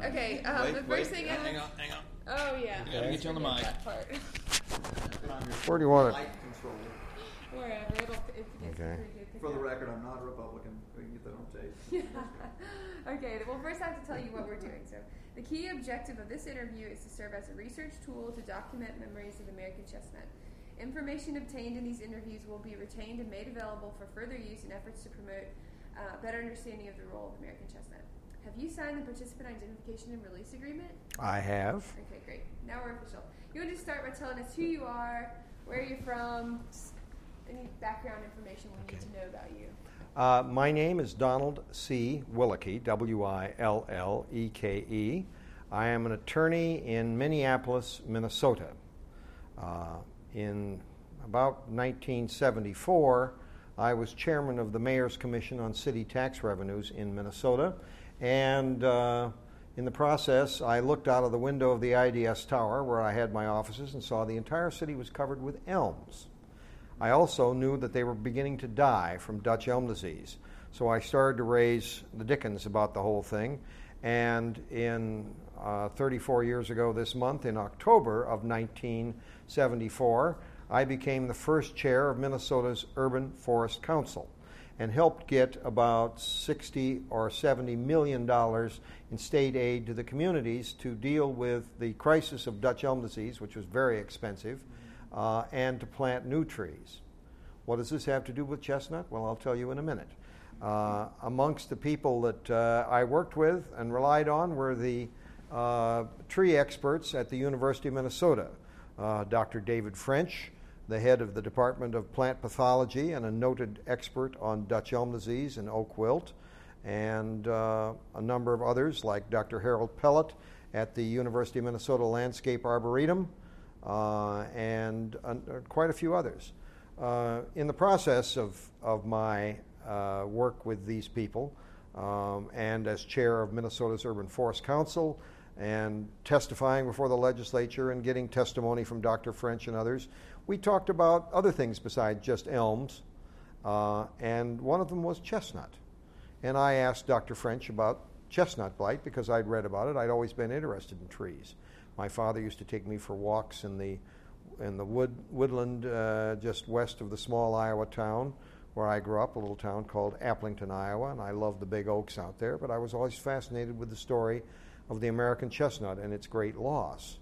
Okay, the first thing hang on. Oh, yeah. You gotta get you on the mic. That part. Where do you want it? Light control. Wherever. It gets Okay. pretty good. For the record, I'm not a Republican. We can get that on tape. Okay, well, first I have to tell you what we're doing. So, the key objective of this interview is to serve as a research tool to document memories of the American chestnut. Information obtained in these interviews will be retained and made available for further use in efforts to promote better understanding of the role of American chestnut. Have you signed the Participant Identification and Release Agreement? I have. Okay, great. Now we're official. You want to start by telling us who you are, where you're from, any background information we need to know about you. My name is Donald C. Willeke, Willeke. I am an attorney in Minneapolis, Minnesota. In about 1974, I was chairman of the Mayor's Commission on City Tax Revenues in Minnesota, and in the process, I looked out of the window of the IDS Tower where I had my offices and saw the entire city was covered with elms. I also knew that they were beginning to die from Dutch elm disease, so I started to raise the dickens about the whole thing, and in 34 years ago this month, in October of 1974, I became the first chair of Minnesota's Urban Forest Council and helped get about $60 or $70 million in state aid to the communities to deal with the crisis of Dutch elm disease, which was very expensive, and to plant new trees. What does this have to do with chestnut? Well, I'll tell you in a minute. Amongst the people that I worked with and relied on were the tree experts at the University of Minnesota, Dr. David French, the head of the Department of Plant Pathology and a noted expert on Dutch elm disease and oak wilt, and a number of others like Dr. Harold Pellet at the University of Minnesota Landscape Arboretum, and quite a few others. In the process of my work with these people, and as chair of Minnesota's Urban Forest Council, and testifying before the legislature and getting testimony from Dr. French and others, we talked about other things besides just elms, and one of them was chestnut. And I asked Dr. French about chestnut blight because I'd read about it. I'd always been interested in trees. My father used to take me for walks in the woodland just west of the small Iowa town where I grew up, a little town called Applington, Iowa, and I loved the big oaks out there, but I was always fascinated with the story of the American chestnut and its great loss.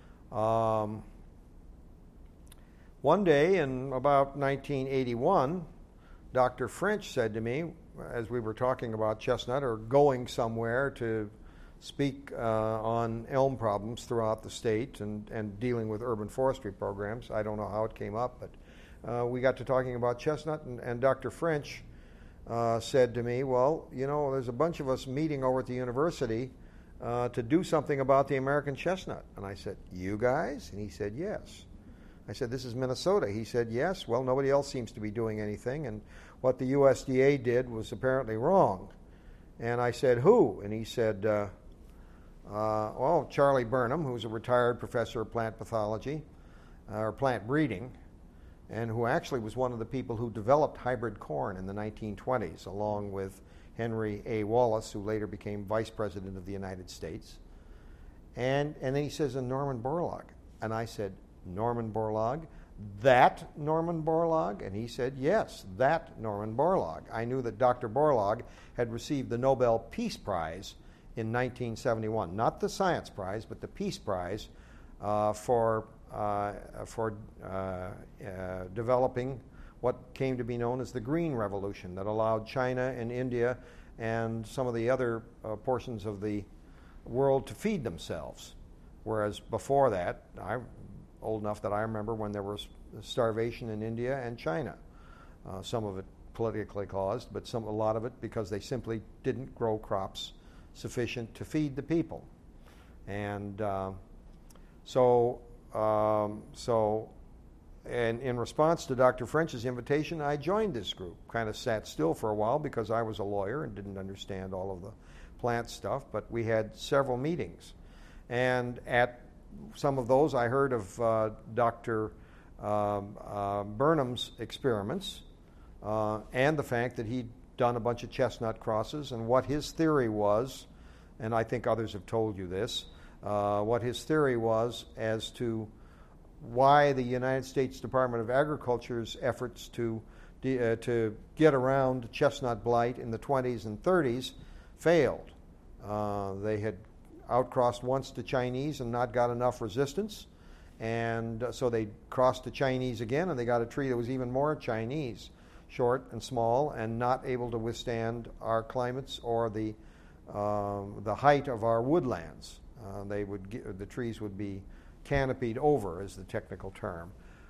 One day in about 1981, Dr. French said to me, as we were talking about chestnut or going somewhere to speak on elm problems throughout the state and dealing with urban forestry programs, I don't know how it came up, but we got to talking about chestnut, and Dr. French said to me, well, you know, there's a bunch of us meeting over at the university to do something about the American chestnut. And I said, you guys? And he said, yes. I said, this is Minnesota. He said, yes. Well, nobody else seems to be doing anything, and what the USDA did was apparently wrong. And I said, who? And he said, well, Charlie Burnham, who's a retired professor of plant pathology, or plant breeding, and who actually was one of the people who developed hybrid corn in the 1920s, along with Henry A. Wallace, who later became Vice President of the United States. And then he says, and Norman Borlaug. And I said, Norman Borlaug? That Norman Borlaug? And he said, yes, that Norman Borlaug. I knew that Dr. Borlaug had received the Nobel Peace Prize in 1971. Not the Science Prize, but the Peace Prize for developing what came to be known as the Green Revolution that allowed China and India and some of the other portions of the world to feed themselves. Whereas before that, I'm old enough that I remember when there was starvation in India and China. Some of it politically caused, but a lot of it because they simply didn't grow crops sufficient to feed the people. And and in response to Dr. French's invitation, I joined this group. Kind of sat still for a while because I was a lawyer and didn't understand all of the plant stuff, but we had several meetings. And at some of those, I heard of Dr. Burnham's experiments and the fact that he'd done a bunch of chestnut crosses and what his theory was and I think others have told you this, what his theory was as to why the United States Department of Agriculture's efforts to get around chestnut blight in the 20s and 30s failed. They had outcrossed once to Chinese and not got enough resistance, and so they crossed to Chinese again, and they got a tree that was even more Chinese, short and small, and not able to withstand our climates or the height of our woodlands. The trees would be canopied over, is the technical term.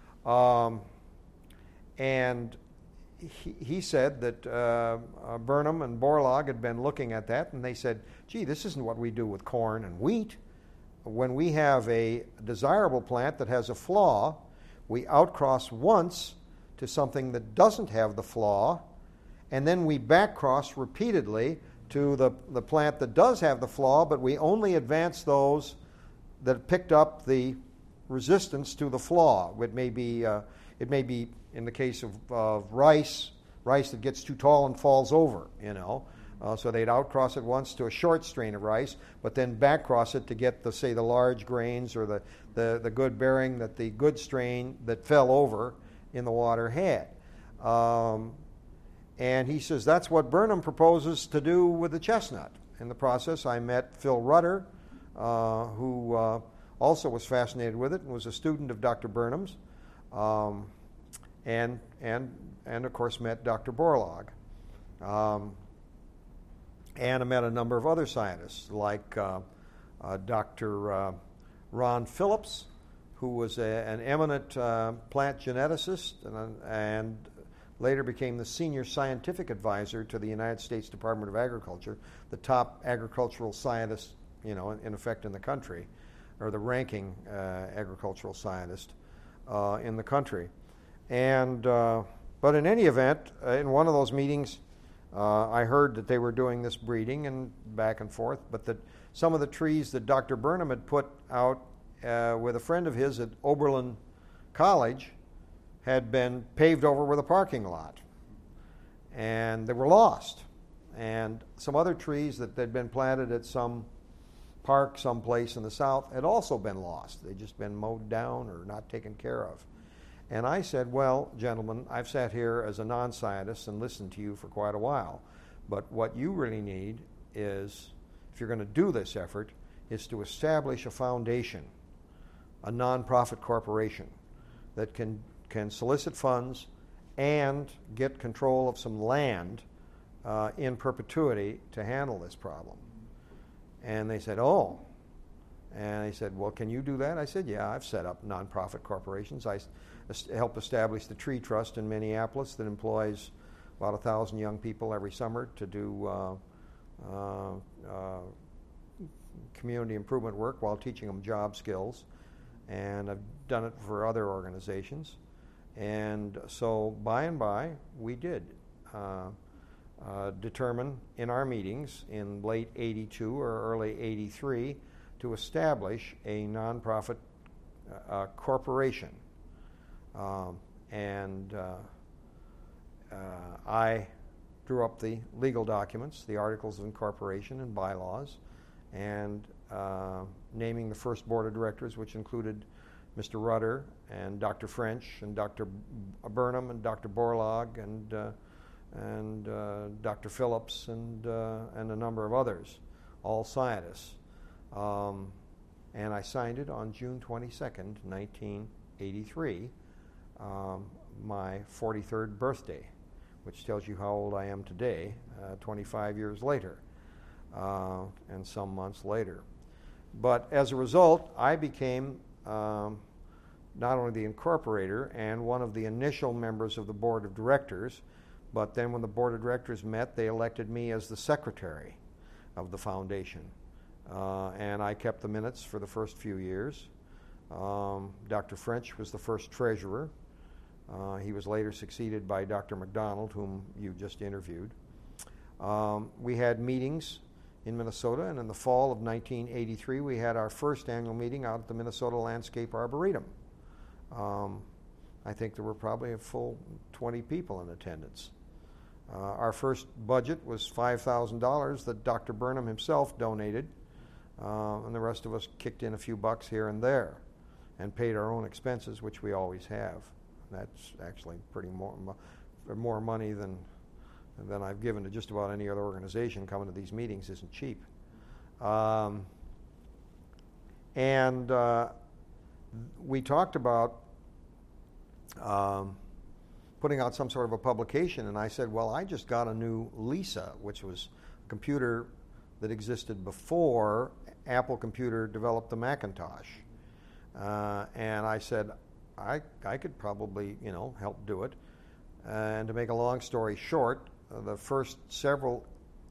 And he said that Burnham and Borlaug had been looking at that, and they said, gee, this isn't what we do with corn and wheat. When we have a desirable plant that has a flaw, we outcross once to something that doesn't have the flaw, and then we backcross repeatedly to the plant that does have the flaw, but we only advance those that picked up the resistance to the flaw. It may be in the case of rice that gets too tall and falls over, so they'd outcross it once to a short strain of rice, but then backcross it to get the large grains or the good bearing that the good strain that fell over in the water had. And he says that's what Burnham proposes to do with the chestnut. In the process, I met Phil Rudder, who also was fascinated with it and was a student of Dr. Burnham's, and of course met Dr. Borlaug. And I met a number of other scientists, like Dr. Ron Phillips, who was an eminent plant geneticist and later became the senior scientific advisor to the United States Department of Agriculture, the top agricultural scientist, in effect in the country, or the ranking agricultural scientist in the country. And but in any event, in one of those meetings, I heard that they were doing this breeding and back and forth, but that some of the trees that Dr. Burnham had put out with a friend of his at Oberlin College had been paved over with a parking lot, and they were lost. And some other trees that had been planted at some park someplace in the south had also been lost. They'd just been mowed down or not taken care of. And I said, well, gentlemen, I've sat here as a non-scientist and listened to you for quite a while, but what you really need is, if you're going to do this effort, is to establish a foundation, a nonprofit corporation that can solicit funds and get control of some land in perpetuity to handle this problem. And they said, oh. And they said, well, can you do that? I said, yeah, I've set up nonprofit corporations. I helped establish the Tree Trust in Minneapolis that employs about 1,000 young people every summer to do community improvement work while teaching them job skills. And I've done it for other organizations. And so by and by, we did determine in our meetings in late 82 or early 83 to establish a nonprofit corporation. I drew up the legal documents, the articles of incorporation and bylaws, and naming the first board of directors, which included Mr. Rudder and Dr. French and Dr. Burnham and Dr. Borlaug and Dr. Phillips and a number of others, all scientists. And I signed it on June 22nd, 1983, my 43rd birthday, which tells you how old I am today, 25 years later, and some months later. But as a result, I became not only the incorporator and one of the initial members of the board of directors, but then when the board of directors met, they elected me as the secretary of the foundation. And I kept the minutes for the first few years. Dr. French was the first treasurer. He was later succeeded by Dr. McDonald, whom you just interviewed. We had meetings in Minnesota, and in the fall of 1983, we had our first annual meeting out at the Minnesota Landscape Arboretum. I think there were probably a full 20 people in attendance. Our first budget was $5,000 that Dr. Burnham himself donated, and the rest of us kicked in a few bucks here and there and paid our own expenses, which we always have. That's actually pretty more money than I've given to just about any other organization. Coming to these meetings isn't cheap. And we talked about putting out some sort of a publication, and I said, well, I just got a new Lisa, which was a computer that existed before Apple Computer developed the Macintosh. And I said, I could probably, help do it. And to make a long story short, the first several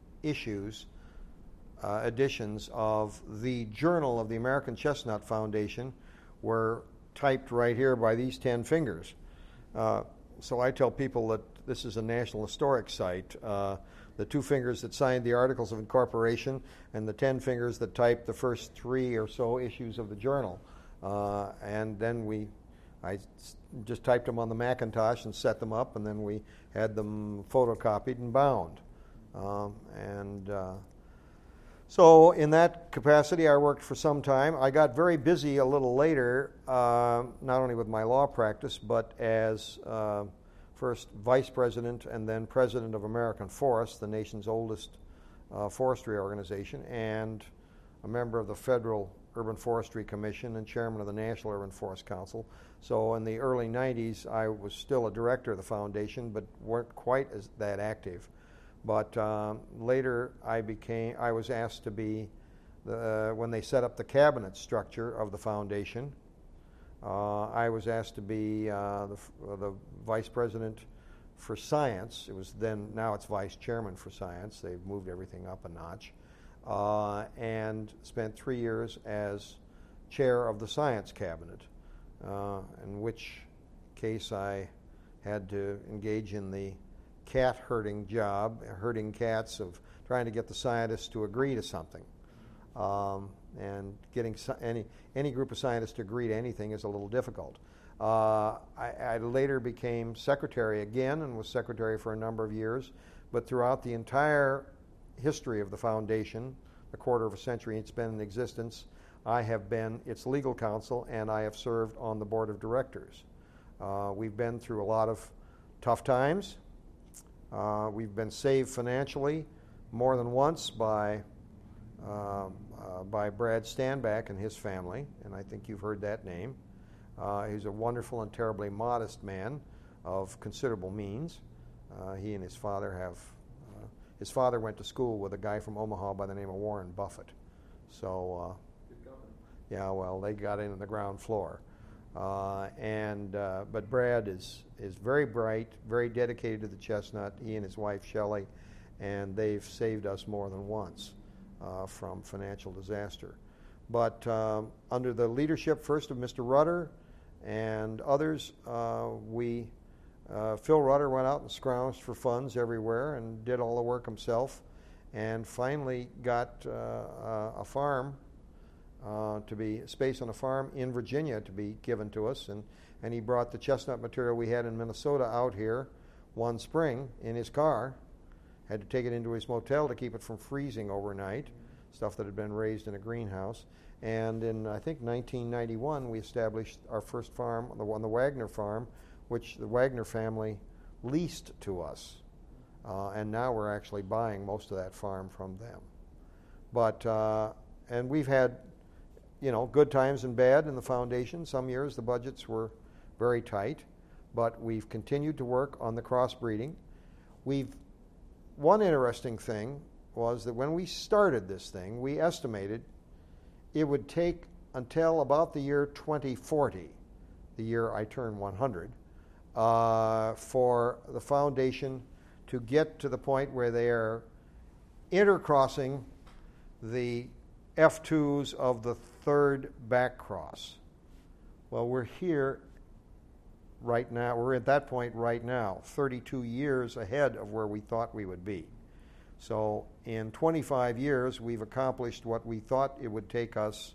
editions of the Journal of the American Chestnut Foundation were typed right here by these 10 fingers. So I tell people that this is a National Historic Site. The 2 fingers that signed the Articles of Incorporation and the 10 fingers that typed the first 3 or so issues of the journal. And then I just typed them on the Macintosh and set them up, and then we had them photocopied and bound. So in that capacity, I worked for some time. I got very busy a little later, not only with my law practice, but as first vice president and then president of American Forest, the nation's oldest forestry organization, and a member of the Federal Urban Forestry Commission and chairman of the National Urban Forest Council. So in the early 90s, I was still a director of the foundation, but weren't quite as that active. But later, I was asked to be, when they set up the cabinet structure of the foundation, I was asked to be the vice president for science. It was then, now it's vice chairman for science. They've moved everything up a notch. And spent 3 years as chair of the science cabinet, in which case I had to engage in the cat herding job, herding cats, of trying to get the scientists to agree to something. And getting any group of scientists to agree to anything is a little difficult. I later became secretary again and was secretary for a number of years, but throughout the entire history of the foundation, a quarter of a century it's been in existence, I have been its legal counsel, and I have served on the board of directors. We've been through a lot of tough times. We've been saved financially more than once by Brad Standback and his family, and I think you've heard that name. He's a wonderful and terribly modest man of considerable means. He and his father have his father went to school with a guy from Omaha by the name of Warren Buffett. So, Good company. yeah, well, they got in on the ground floor. But Brad is very bright, very dedicated to the chestnut, he and his wife Shelley, and they've saved us more than once from financial disaster. But under the leadership first of Mr. Rudder and others, Phil Rudder went out and scrounged for funds everywhere and did all the work himself, and finally got a farm to be space on a farm in Virginia to be given to us, and he brought the chestnut material we had in Minnesota out here one spring in his car. Had to take it into his motel to keep it from freezing overnight, stuff that had been raised in a greenhouse. And in, I think, 1991, we established our first farm, the Wagner farm, which the Wagner family leased to us. And now we're actually buying most of that farm from them. But, and we've had, good times and bad in the foundation. Some years the budgets were very tight, but we've continued to work on the crossbreeding. One interesting thing was that when we started this thing, we estimated it would take until about the year 2040, the year I turn 100, for the foundation to get to the point where they are intercrossing the F2s of the third back cross. Well, we're here right now. We're at that point right now, 32 years ahead of where we thought we would be. So in 25 years, we've accomplished what we thought it would take us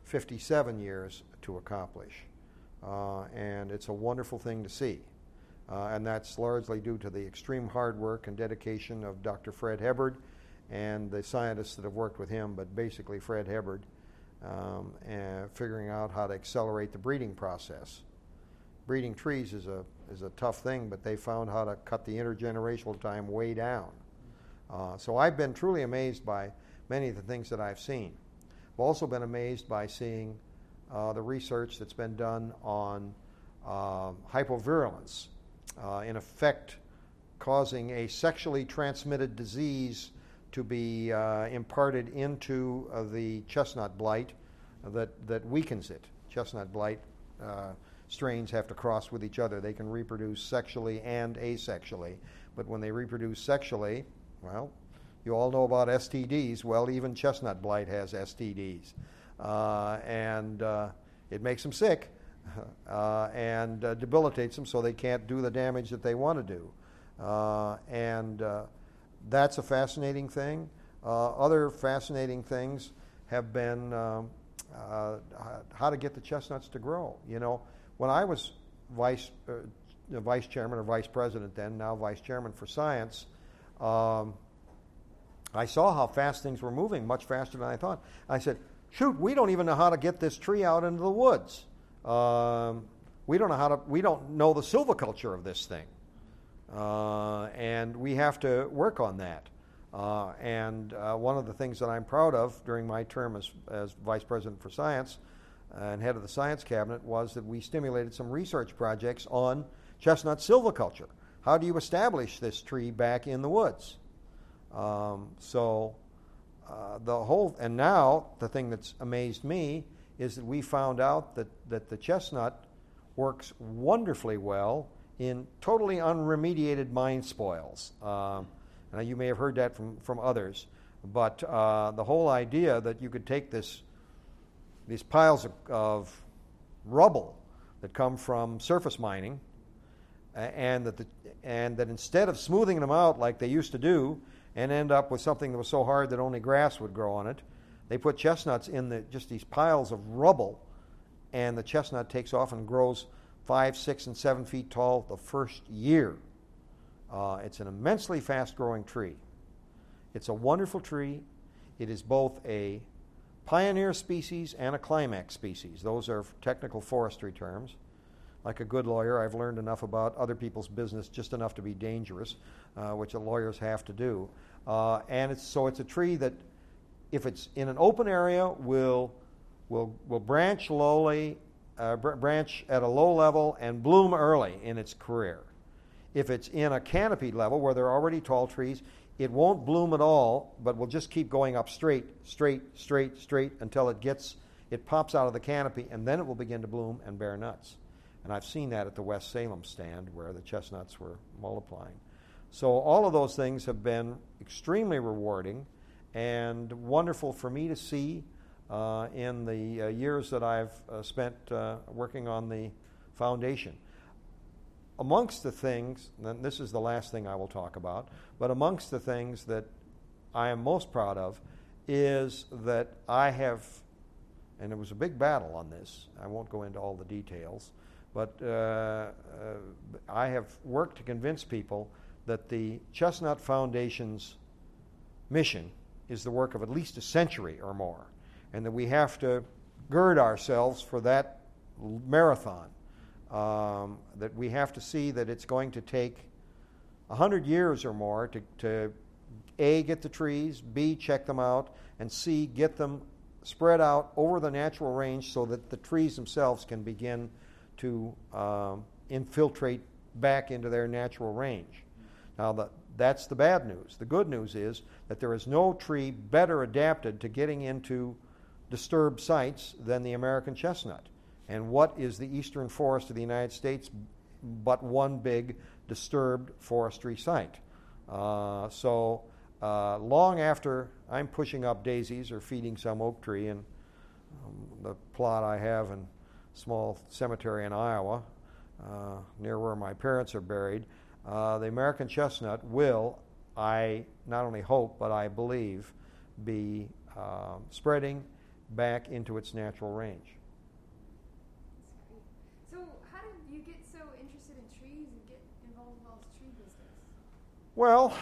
57 years to accomplish. And it's a wonderful thing to see. and that's largely due to the extreme hard work and dedication of Dr. Fred Hebbard and the scientists that have worked with him, but basically Fred Hebbard, and figuring out how to accelerate the breeding process. Breeding trees is a tough thing, but they found how to cut the intergenerational time way down. So I've been truly amazed by many of the things that I've seen. I've also been amazed by seeing the research that's been done on hypovirulence, in effect causing a sexually transmitted disease to be imparted into the chestnut blight that weakens it. Chestnut blight strains have to cross with each other. They can reproduce sexually and asexually, but when they reproduce sexually, well, you all know about STDs. Well, even chestnut blight has STDs, and it makes them sick and debilitates them, so they can't do the damage that they want to do. And that's a fascinating thing. Other fascinating things have been how to get the chestnuts to grow. You know, when I was vice chairman or vice president then, now vice chairman for science, I saw how fast things were moving, much faster than I thought. I said, shoot, we don't even know how to get this tree out into the woods. We don't know the silviculture of this thing. And we have to work on that. And one of the things that I'm proud of during my term as Vice President for Science and head of the Science Cabinet was that we stimulated some research projects on chestnut silviculture. How do you establish this tree back in the woods? And now the thing that's amazed me is that we found out that the chestnut works wonderfully well in totally unremediated mine spoils. Now you may have heard that from others, but the whole idea that you could take these piles of rubble that come from surface mining, and that instead of smoothing them out like they used to do, and end up with something that was so hard that only grass would grow on it, they put chestnuts in just these piles of rubble, and the chestnut takes off and grows 5, 6, and 7 feet tall the first year. It's an immensely fast-growing tree. It's a wonderful tree. It is both a pioneer species and a climax species. Those are technical forestry terms. Like a good lawyer, I've learned enough about other people's business, just enough to be dangerous, which lawyers have to do. And it's a tree that, if it's in an open area, will branch lowly, branch at a low level, and bloom early in its career. If it's in a canopied level where there are already tall trees, it won't bloom at all, but will just keep going up straight until it pops out of the canopy, and then it will begin to bloom and bear nuts. And I've seen that at the West Salem stand where the chestnuts were multiplying. So all of those things have been extremely rewarding and wonderful for me to see in the years that I've spent working on the foundation. Amongst the things, and this is the last thing I will talk about, but amongst the things that I am most proud of is that I have, and it was a big battle on this, I won't go into all the details, but I have worked to convince people that the Chestnut Foundation's mission is the work of at least a century or more, and that we have to gird ourselves for that marathon. That we have to see that it's going to take 100 years or more to A, get the trees, B, check them out, and C, get them spread out over the natural range so that the trees themselves can begin to infiltrate back into their natural range. Now, that's the bad news. The good news is that there is no tree better adapted to getting into disturbed sites than the American chestnut. And what is the eastern forest of the United States but one big disturbed forestry site? So long after I'm pushing up daisies or feeding some oak tree in the plot I have in a small cemetery in Iowa, near where my parents are buried, the American chestnut will, I not only hope, but I believe, be spreading back into its natural range. So how did you get so interested in trees and get Well,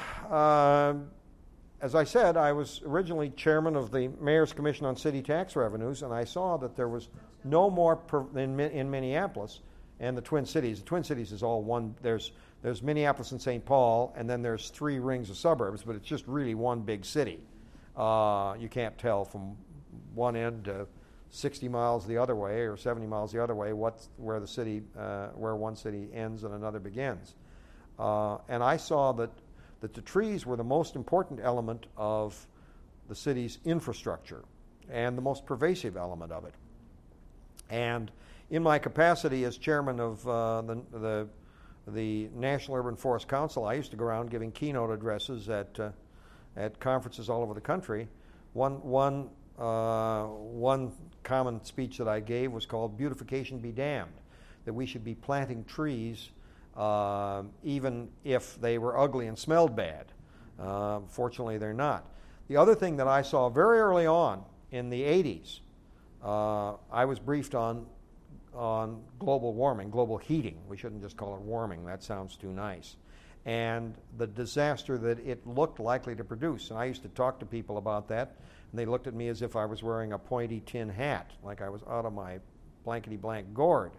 as I said, I was originally chairman of the Mayor's Commission on City Tax Revenues, and I saw that there was no more in Minneapolis and the Twin Cities. The Twin Cities is all one. There's Minneapolis and St. Paul, and then there's 3 rings of suburbs, but it's just really one big city. You can't tell from one end to 60 miles the other way or 70 miles the other way where one city ends and another begins. And I saw that the trees were the most important element of the city's infrastructure and the most pervasive element of it. And in my capacity as chairman of the National Urban Forest Council, I used to go around giving keynote addresses at conferences all over the country. One common speech that I gave was called "Beautification Be Damned," that we should be planting trees even if they were ugly and smelled bad. Fortunately, they're not. The other thing that I saw very early on in the 80s, I was briefed on global warming, global heating. We shouldn't just call it warming. That sounds too nice. And the disaster that it looked likely to produce. And I used to talk to people about that, and they looked at me as if I was wearing a pointy tin hat, like I was out of my blankety-blank gourd.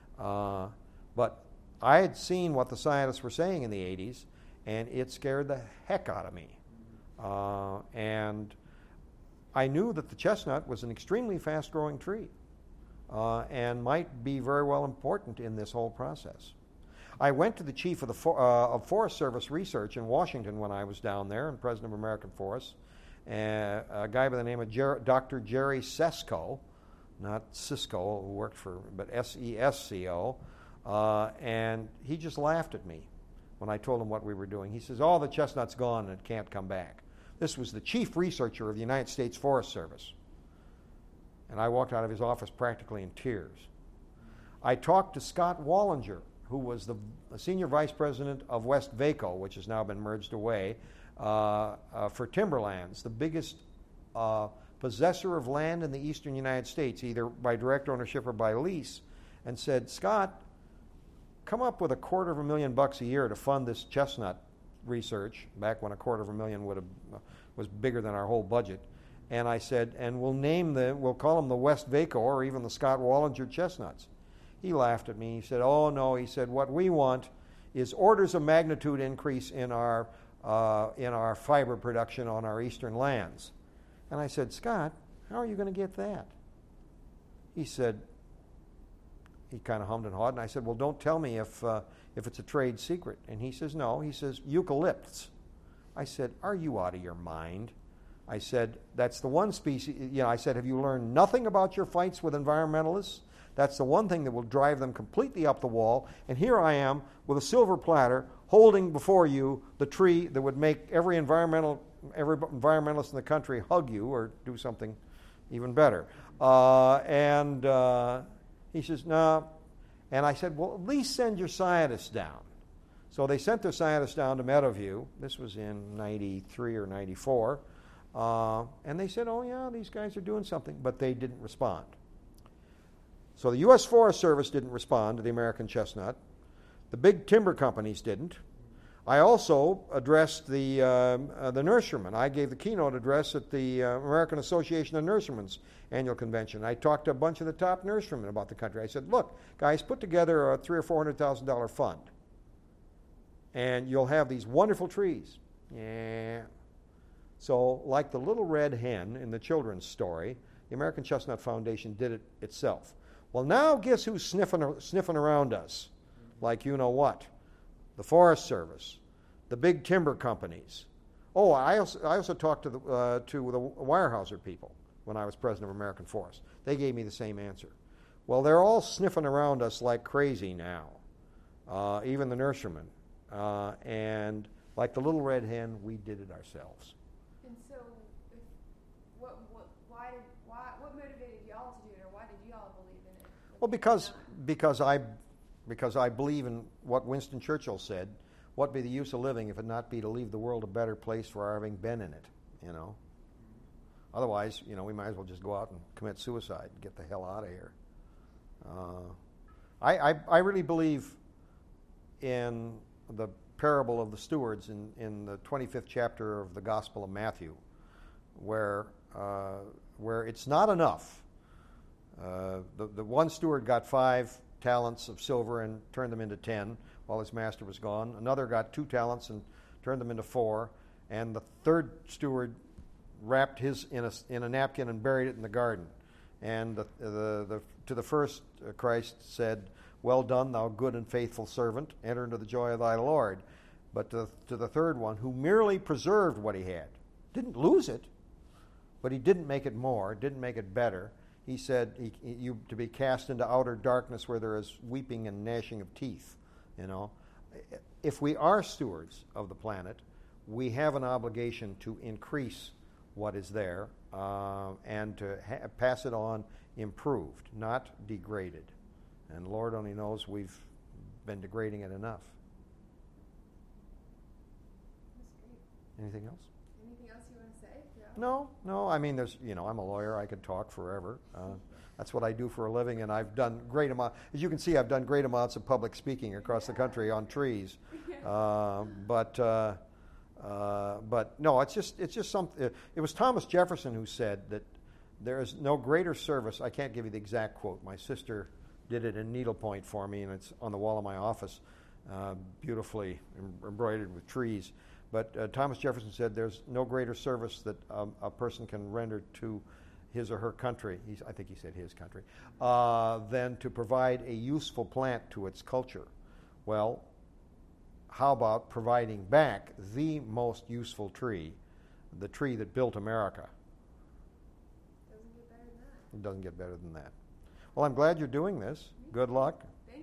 But I had seen what the scientists were saying in the 80s, and it scared the heck out of me. And I knew that the chestnut was an extremely fast-growing tree and might be very well important in this whole process. I went to the chief of the Forest Service Research in Washington when I was down there, and president of American Forests, a guy by the name of Dr. Jerry Sesko, not Cisco, who worked for, but Sesco, and he just laughed at me when I told him what we were doing. He says, "Oh, the chestnut's gone and it can't come back." This was the chief researcher of the United States Forest Service. And I walked out of his office practically in tears. I talked to Scott Wallinger, who was the senior vice president of West Vaco, which has now been merged away, for timberlands, the biggest possessor of land in the eastern United States, either by direct ownership or by lease, and said, "Scott, come up with $250,000 a year to fund this chestnut research," back when $250,000 was bigger than our whole budget. And I said, "And we'll call them the West Vaco or even the Scott Wallinger chestnuts." He laughed at me. He said, "Oh no," he said, "what we want is orders of magnitude increase in our fiber production on our eastern lands." And I said, "Scott, how are you going to get that?" He said, he kind of hummed and hawed, and I said, "Well, don't tell me if it's a trade secret." And he says, "No." He says, "Eucalypts." I said, "Are you out of your mind?" I said, "That's the one species," I said, "have you learned nothing about your fights with environmentalists? That's the one thing that will drive them completely up the wall. And here I am with a silver platter holding before you the tree that would make every environmentalist in the country hug you or do something even better." He says, "No." And I said, "Well, at least send your scientists down." So they sent their scientists down to Meadowview. This was in 93 or 94. And they said, "Oh, yeah, these guys are doing something." But they didn't respond. So the U.S. Forest Service didn't respond to the American chestnut. The big timber companies didn't. I also addressed the nurserymen. I gave the keynote address at the American Association of Nurserymen's annual convention. I talked to a bunch of the top nurserymen about the country. I said, "Look, guys, put together a $300,000 or $400,000 fund, and you'll have these wonderful trees." Yeah. So, like the little red hen in the children's story, the American Chestnut Foundation did it itself. Well, now guess who's sniffing around us? Like you know what? The Forest Service, the big timber companies. Oh, I also talked to the Weyerhaeuser people when I was president of American Forest. They gave me the same answer. Well, they're all sniffing around us like crazy now, even the nurserymen. And like the little red hen, we did it ourselves. And so, what motivated y'all to do it, or why did y'all believe in it? Well, because I believe in what Winston Churchill said: "What be the use of living if it not be to leave the world a better place for our having been in it?" Otherwise, we might as well just go out and commit suicide and get the hell out of here. I really believe in the parable of the stewards in the 25th chapter of the Gospel of Matthew, where it's not enough. The one steward got 5 talents of silver and turned them into 10 while his master was gone. Another got 2 talents and turned them into 4. And the third steward wrapped his in a napkin and buried it in the garden. And to the first, Christ said, "Well done, thou good and faithful servant. Enter into the joy of thy Lord." But to the third one, who merely preserved what he had, didn't lose it, but he didn't make it more, didn't make it better. He said, "You to be cast into outer darkness where there is weeping and gnashing of teeth." You know, if we are stewards of the planet, we have an obligation to increase what is there and to pass it on improved, not degraded. And Lord only knows we've been degrading it enough. That's great. Anything else? Anything else you want to say? Yeah. No. I mean, I'm a lawyer. I could talk forever. That's what I do for a living, and I've done great amount. As you can see, I've done great amounts of public speaking across the country on trees. But no, it's just something. It was Thomas Jefferson who said that there is no greater service. I can't give you the exact quote. My sister did it in needlepoint for me, and it's on the wall of my office, beautifully embroidered with trees. But Thomas Jefferson said there's no greater service that a person can render to his or her country, I think he said his country, than to provide a useful plant to its culture. Well, how about providing back the most useful tree, the tree that built America? Doesn't get better than that. It doesn't get better than that. Well, I'm glad you're doing this. Good luck.